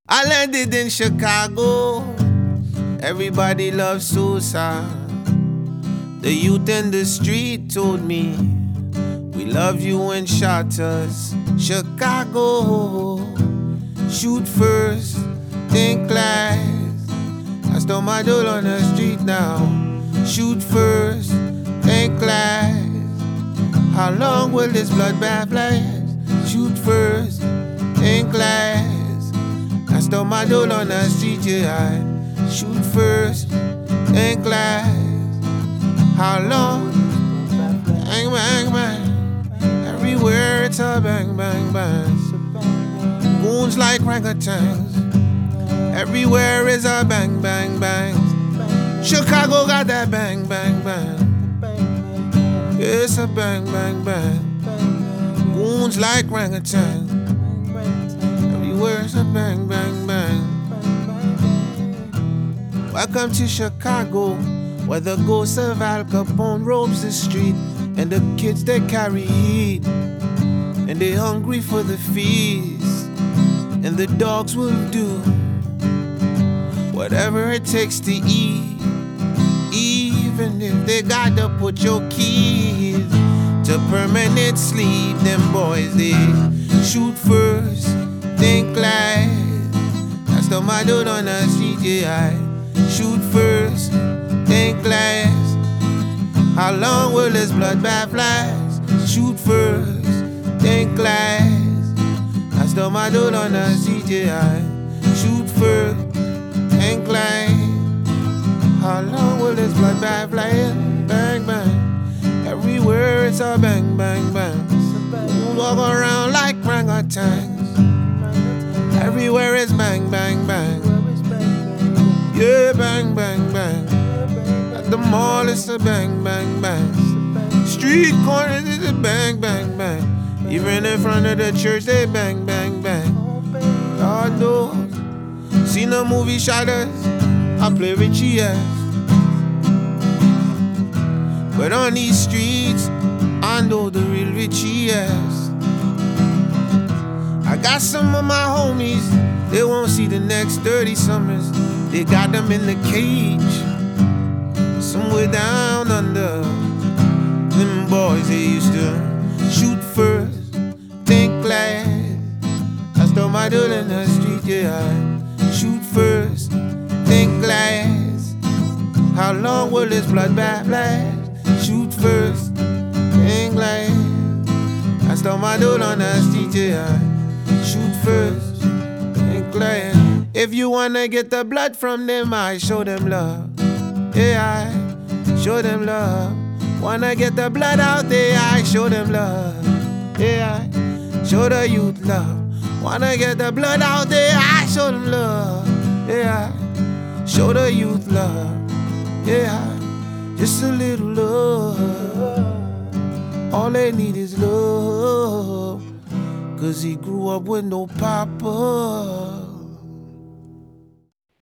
I landed in Chicago. Everybody loves Sosa. The youth in the street told me, we love you and shot us. Chicago, shoot first, think last. I stole my doll on the street now. Shoot first, think last. How long will this bloodbath last? Shoot first, think last. I stole my doll on the street, yeah. I shoot first, think last. How long? Bang, bang, bang. Everywhere it's a bang, bang, bang. Goons like orangutans. Everywhere is a bang, bang, bang. Chicago got that bang, bang, bang. It's a bang, bang, bang. Goons like orangutans. Everywhere's a bang, bang, bang. Welcome to Chicago, where the ghost of Al Capone roams the street, and the kids they carry heat, and they hungry for the feast, and the dogs will do whatever it takes to eat, even if they gotta put your keys to permanent sleep. Them boys they shoot first, think last. I stole my dude on the street, yeah. I shoot first, think last. How long will this bloodbath last? Shoot first, think last. I stole my dude on the street, yeah. I shoot first, think last. How long will this bloodbath last? Bang, bang. Everywhere it's a bang, bang, bang. Walk around like orangutans. Everywhere is bang, bang, bang. Yeah, bang, bang, bang. At the mall it's a bang, bang, bang. Street corners it's a bang, bang, bang. Even in front of the church they bang, bang, bang. Lord knows. Seen the movie Shadows, I play Richie ass. But on these streets, I know the real Richie ass. I got some of my homies, they won't see the next 30 summers. They got them in the cage, somewhere down under. Them boys, they used to shoot first, think last. I stole my dude in the street, yeah. I shoot first, think last. How long will this bloodbath last? Shoot first, think last. I stole my dude on the street, yeah. Shoot first, think last. If you wanna get the blood from them, I show them love. Yeah, I show them love. Wanna get the blood out there, I show them love. Yeah, I show the youth love. Wanna get the blood out there, I show them love. Yeah, I show the youth love. Yeah, just a little love. All they need is love. 'Cause he grew up with no papa.